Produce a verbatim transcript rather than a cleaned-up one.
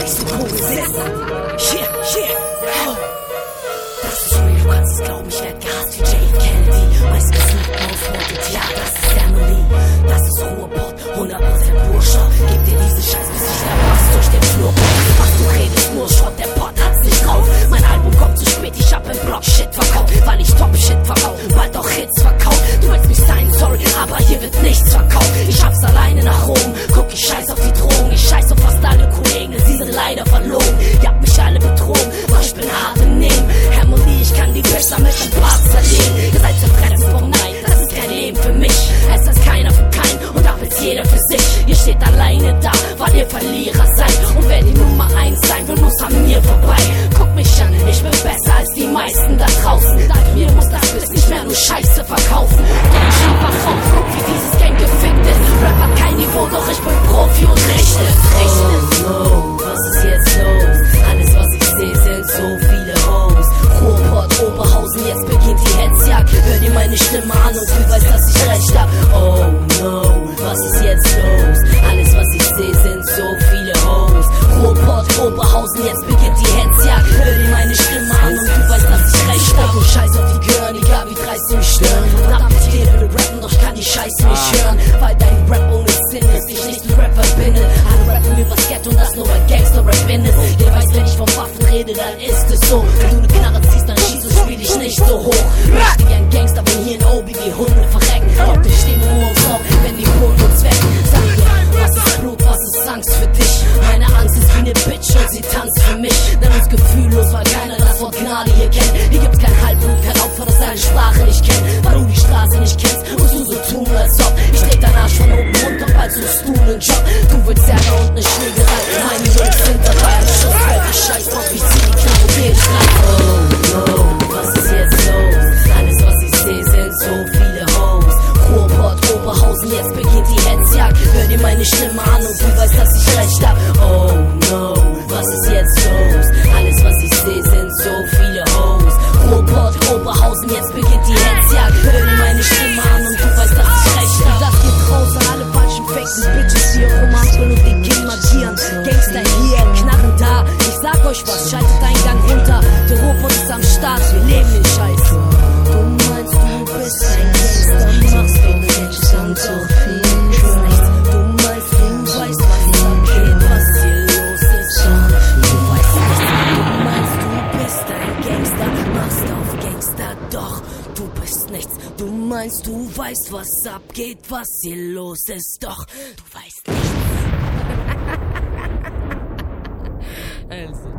nächste Kugel sitzt. Yeah, yeah, oh. Das ist real, du kannst es glauben, ich werd gehasst wie J F Kennedy. Weiß gesucht, ausmordet, ja, das ist Emily. Das ist Ruhrpott, hundert Prozent Bursche. Gib dir diese Scheiß, bis ich da pass durch den Flur. Was du redest, nur Schrott, der Pott hat's nicht drauf. Mein Album kommt zu spät, ich hab im Block Shit verkauft, weil ich Top-Shit verkauft, bald auch Hits verkauft. Du willst mich sein, sorry, aber hier wird nichts verkauft. Ich hab's alleine nach oben, guck, ich scheiß auf die Drogen. Ich scheiß auf fast alle Kollegen, sie sind leider verlogen. Ihr habt mich alle betrogen, doch ich bin hart im Nehmen. Harmonie, ich kann die Besser mit dem Bart zerlegen. Ihr seid zerfressen vom Neid, das ist kein Leben für mich. Es ist keiner für keinen und ab jetzt jeder für sich. Ihr steht alleine da, weil ihr Verlierer seid. Und wer die Nummer eins sein will, muss an mir vorbei. Guck mich an, ich bin besser als die meisten da draußen. Dank mir muss das Bild nicht mehr nur Scheiße verkaufen. Doch ich einfach auf, guck wie dieses Game gefickt ist. Rap hat kein Niveau, doch ich bin Profi und recht ist. Oh no, was ist jetzt los? Alles was ich sehe sind so viele Hoes. Ruhrpott, Oberhausen, jetzt beginnt die Hetzjagd. Hör dir meine Stimme an und du weißt, dass ich recht hab. Oh no, was ist jetzt los? Alles was ich sehe sind so viele Hoes. Ruhrpott, Oberhausen, jetzt beginnt die Hetzjagd. Hör dir meine Stimme an und du weißt, dass ich recht hab. Und scheiß auf die Gören, egal wie dreist sie mich stören. Verdammt, ich jeder will rappen, doch ich kann die Scheiße nicht hören. Weil dein Rap ohne Sinn ist, ich nicht mit Rap verbinde. Alle rappen übers Ghetto und das nur weil Gangster-Rap bin ist. Der weiß, wenn ich von Waffen rede, dann ist es so. Wenn du ne Knarre ziehst, dann schieß und spiel ich nicht so hoch. Richtig ein Gangster, wenn hier in Obi die Hunde verrecken. Doch ich steh nur morgens auf, wenn die Bullen uns wecken. Sag mir, was ist Blut, was ist Angst für dich? Meine Angst ist wie ne Bitch und sie tanzt für mich. Denn uns gefühllos, weil keiner das Wort Gnade hier kennt. Hier gibt's kein Halbblut, kein Opfer, das seine Sprache nicht kennt. Weil du die Straße nicht kennst, musst du so tun, als ob. Ich dreh deinen Arsch von oben runter, bald suchst du nen Job. Du willst Ärger und ne Schlägerei, meine Jungs sind dabei. Ein Schuss, fällt die Scheiß drauf, ich zieh die Knarre und den Schlag. Oh no, was ist jetzt los? Alles was ich seh sind so viele Hoes. Ruhrpott, Oberhausen, jetzt beginnt die Hetzjagd. Hör dir meine Stimme an und du weißt, dass ich recht hab. Oh no, was ist jetzt los? Alles was ich seh sind so viele Hoes. Ruhrpott, Oberhausen, jetzt beginnt die Hetzjagd. Hör dir meine Stimme an und du weißt, dass ich recht hab. Das geht raus an alle falschen faken Bitches hier. Romanspel und den King markieren. Gangster hier, Knarren da. Ich sag euch was, schaltet einen Gang runter. Der Ruhrpott ist am Start, wir leben den Scheiß. Du meinst, du bist ein Gangster, machst du nicht und so viel nichts. Du meinst, du weißt, was abgeht, was hier los ist. Du weißt nicht, du meinst, du bist ein Gangster, machst auf Gangster, doch du bist nichts. Du meinst, du weißt, was abgeht, was hier los ist, doch du weißt nichts. Also.